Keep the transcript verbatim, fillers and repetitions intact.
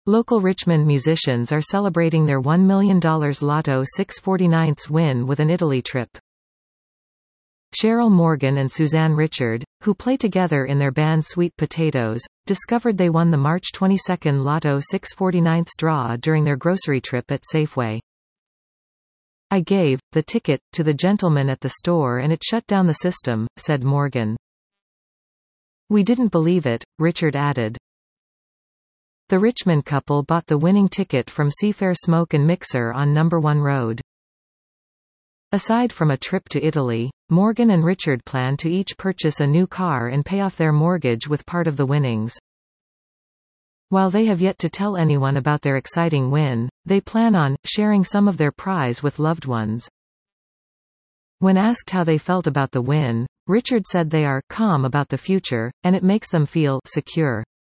Local Richmond musicians are celebrating their one million dollar Lotto six forty-ninths win with an Italy trip. Cheryl Morgan and Suzanne Richard, who play together in their band Sweet Potatoes, discovered they won the March twenty-second Lotto six forty-ninths draw during their grocery trip at Safeway. "I gave the ticket to the gentleman at the store and it shut down the system," said Morgan. "We didn't believe it," Richard added. The Richmond couple bought the winning ticket from Seafair Smoke and Mixer on Number One Road. Aside from a trip to Italy, Morgan and Richard plan to each purchase a new car and pay off their mortgage with part of the winnings. While they have yet to tell anyone about their exciting win, they plan on sharing some of their prize with loved ones. When asked how they felt about the win, Richard said they are calm about the future, and it makes them feel secure.